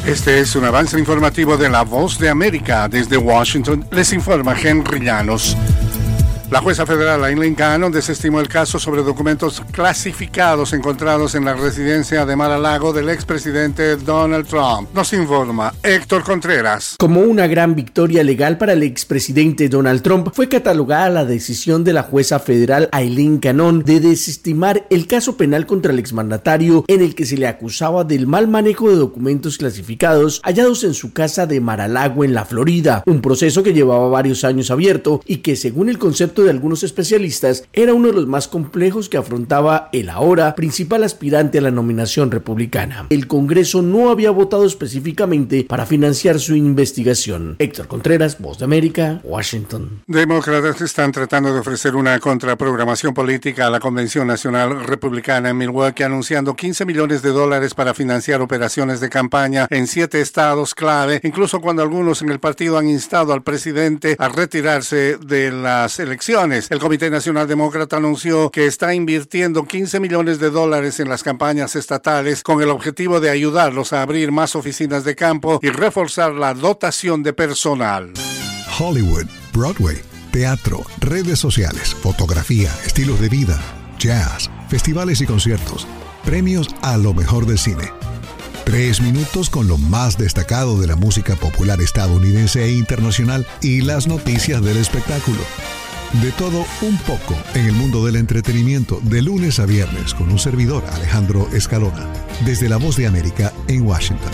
Este es un avance informativo de La Voz de América. Desde Washington les informa Henry Llanos. La jueza federal Aileen Cannon desestimó el caso sobre documentos clasificados encontrados en la residencia de Mar-a-Lago del expresidente Donald Trump. Nos informa Héctor Contreras. Como una gran victoria legal para el expresidente Donald Trump, fue catalogada la decisión de la jueza federal Aileen Cannon de desestimar el caso penal contra el exmandatario en el que se le acusaba del mal manejo de documentos clasificados hallados en su casa de Mar-a-Lago en la Florida, un proceso que llevaba varios años abierto y que, según el concepto de algunos especialistas, era uno de los más complejos que afrontaba el ahora principal aspirante a la nominación republicana. El Congreso no había votado específicamente para financiar su investigación. Héctor Contreras, Voz de América, Washington. Demócratas están tratando de ofrecer una contraprogramación política a la Convención Nacional Republicana en Milwaukee, anunciando $15 millones para financiar operaciones de campaña en 7 estados clave, incluso cuando algunos en el partido han instado al presidente a retirarse de las elecciones. El Comité Nacional Demócrata anunció que está invirtiendo $15 millones en las campañas estatales con el objetivo de ayudarlos a abrir más oficinas de campo y reforzar la dotación de personal. Hollywood, Broadway, teatro, redes sociales, fotografía, estilos de vida, jazz, festivales y conciertos, premios a lo mejor del cine. 3 minutos con lo más destacado de la música popular estadounidense e internacional y las noticias del espectáculo. De todo un poco en el mundo del entretenimiento, de lunes a viernes, con un servidor, Alejandro Escalona, desde La Voz de América en Washington.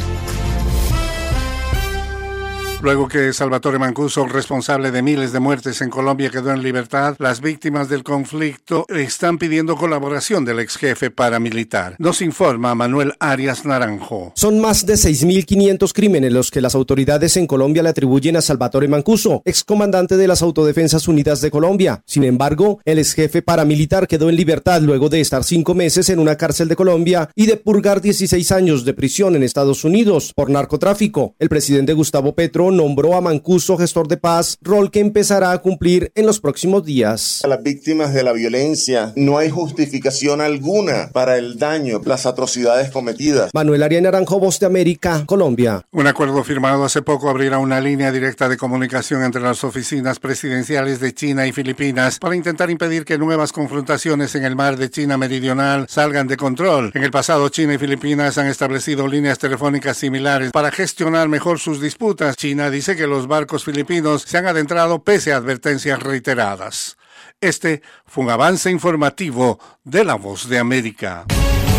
Luego que Salvatore Mancuso, responsable de miles de muertes en Colombia, quedó en libertad, las víctimas del conflicto están pidiendo colaboración del ex jefe paramilitar. Nos informa Manuel Arias Naranjo. Son más de 6.500 crímenes los que las autoridades en Colombia le atribuyen a Salvatore Mancuso, excomandante de las Autodefensas Unidas de Colombia. Sin embargo, el ex jefe paramilitar quedó en libertad luego de estar 5 meses en una cárcel de Colombia y de purgar 16 años de prisión en Estados Unidos por narcotráfico. El presidente Gustavo Petro nombró a Mancuso gestor de paz, rol que empezará a cumplir en los próximos días. A las víctimas de la violencia no hay justificación alguna para el daño, las atrocidades cometidas. Manuel Arias Naranjo, Voz de América, Colombia. Un acuerdo firmado hace poco abrirá una línea directa de comunicación entre las oficinas presidenciales de China y Filipinas para intentar impedir que nuevas confrontaciones en el mar de China Meridional salgan de control. En el pasado, China y Filipinas han establecido líneas telefónicas similares para gestionar mejor sus disputas. China dice que los barcos filipinos se han adentrado pese a advertencias reiteradas. Este fue un avance informativo de La Voz de América.